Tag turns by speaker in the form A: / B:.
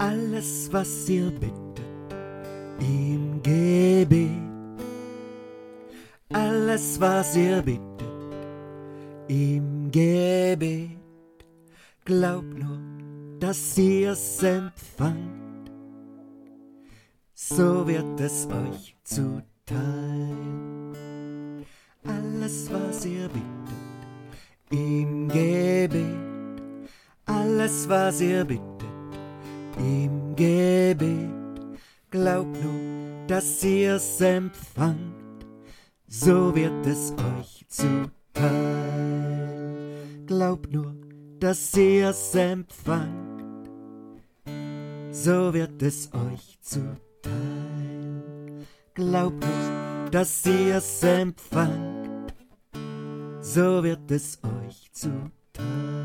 A: Alles, was ihr bittet, im Gebet. Alles, was ihr bittet, im Gebet. Glaubt nur, dass ihr's empfangt, so wird es euch zuteil. Alles, was ihr bittet, im Gebet. Alles, was ihr bittet, im Gebet. Glaubt nur, dass ihr's empfangt, so wird es euch zuteil. Glaubt nur, dass ihr's empfangt, so wird es euch zuteil. Glaubt nur, dass ihr's empfangt, so wird es euch zuteil.